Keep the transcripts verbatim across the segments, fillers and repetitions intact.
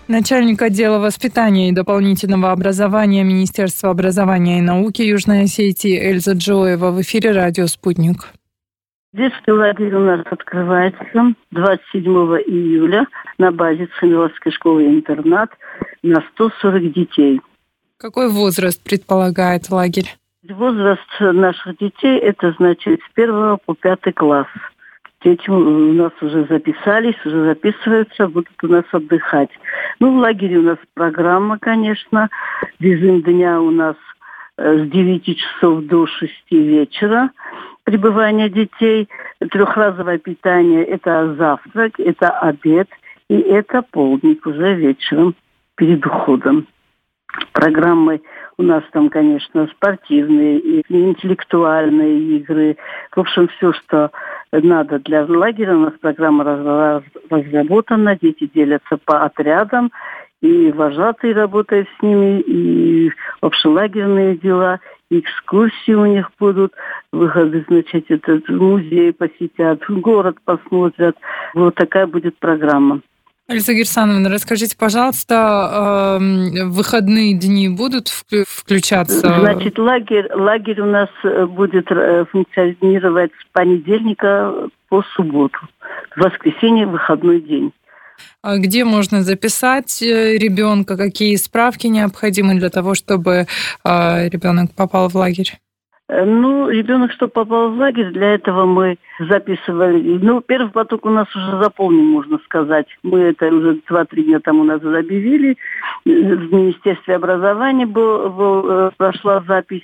Начальник отдела воспитания и дополнительного образования Министерства образования и науки Южной Осетии Эльза Джоева в эфире «Радио Спутник». Детский лагерь у нас открывается двадцать седьмого июля на базе Цхинвальской школы-интернат на сто сорок детей. Какой возраст предполагает лагерь? Возраст наших детей – это, значит, с первого по пятый класс. Дети у нас уже записались, уже записываются, будут у нас отдыхать. Ну, в лагере у нас программа, конечно. Режим дня у нас с девяти часов до шести вечера. Пребывание детей. Трехразовое питание – это завтрак, это обед и это полдник уже вечером перед уходом. Программы у нас там, конечно, спортивные и интеллектуальные игры. В общем, все, что надо для лагеря. У нас программа разработана, дети делятся по отрядам, и вожатые работают с ними, и общелагерные дела, и экскурсии у них будут, выходы, значит, этот музей посетят, город посмотрят. Вот такая будет программа. Эльза Герсановна, расскажите, пожалуйста, э, выходные дни будут включаться? Значит, лагерь, лагерь у нас будет функционировать с понедельника по субботу. В воскресенье выходной день. А где можно записать ребенка? Какие справки необходимы для того, чтобы э, ребенок попал в лагерь? Ну, ребенок, что попал в лагерь, для этого мы записывали. Ну, первый поток у нас уже заполнен, можно сказать. Мы это уже два-три дня тому назад объявили. В Министерстве образования был, был, прошла запись.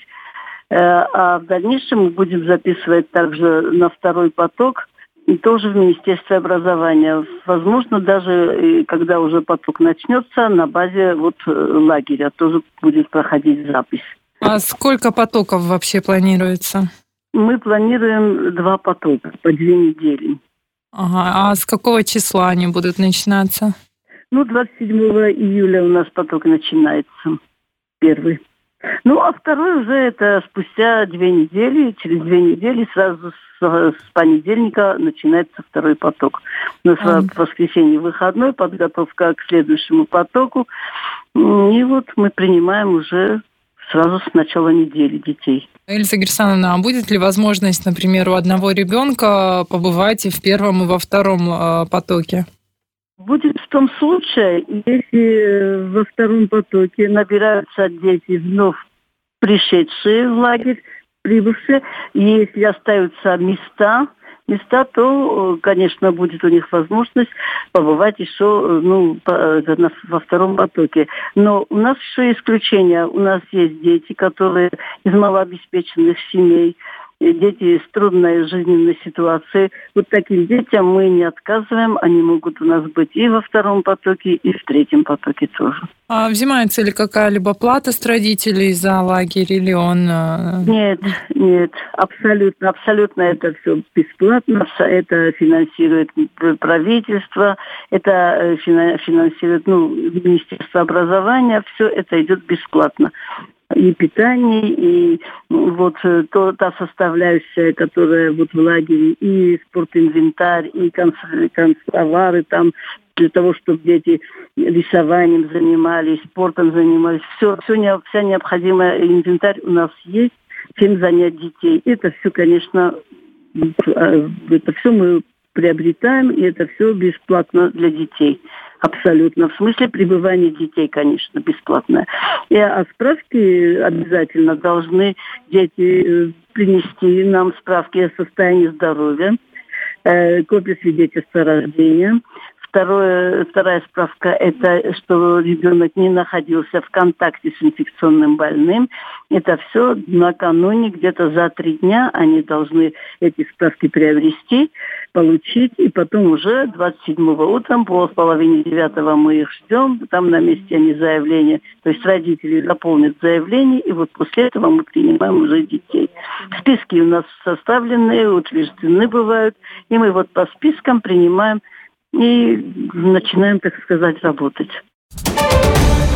А в дальнейшем мы будем записывать также на второй поток. И тоже в Министерстве образования. Возможно, даже когда уже поток начнется, на базе вот лагеря тоже будет проходить запись. А сколько потоков вообще планируется? Мы планируем два потока по две недели. Ага. А с какого числа они будут начинаться? Ну, двадцать седьмого июля у нас поток начинается. Первый. Ну, а второй уже это спустя две недели. Через две недели сразу с, с понедельника начинается второй поток. У нас а. в воскресенье выходной, подготовка к следующему потоку. И вот мы принимаем уже сразу с начала недели детей. Эльза Герсановна, а будет ли возможность, например, у одного ребенка побывать и в первом, и во втором э, потоке? Будет в том случае, если во втором потоке набираются дети вновь пришедшие в лагерь, прибывшие, и если остаются места, места, то, конечно, будет у них возможность побывать еще ну, во втором потоке. Но у нас еще исключение. У нас есть дети, которые из малообеспеченных семей, дети с трудной жизненной ситуацией. Вот таким детям мы не отказываем. Они могут у нас быть и во втором потоке, и в третьем потоке тоже. А взимается ли какая-либо плата с родителей за лагерь, или он... Нет, нет, абсолютно, абсолютно это все бесплатно. Это финансирует правительство, это финансирует ну, Министерство образования. Все это идет бесплатно. И питание, и вот то, та составляющая, которая вот в лагере, и спортинвентарь, и канцтовары там, для того, чтобы дети рисованием занимались, спортом занимались. Все, все, вся необходимая инвентарь у нас есть, чем занять детей. Это все, конечно, это все мы приобретаем, и это все бесплатно для детей. Абсолютно. В смысле пребывания детей, конечно, бесплатно. И, а справки обязательно должны дети принести нам справки о состоянии здоровья, э, копию свидетельства о рождении. Второе, вторая справка – это что ребенок не находился в контакте с инфекционным больным. Это все накануне, где-то за три дня они должны эти справки приобрести, получить, и потом уже двадцать седьмого утром, пол половине девятого мы их ждем, там на месте они заявление, то есть родители заполнят заявление, и вот после этого мы принимаем уже детей. Списки у нас составлены, утверждены бывают, и мы вот по спискам принимаем и начинаем, так сказать, работать.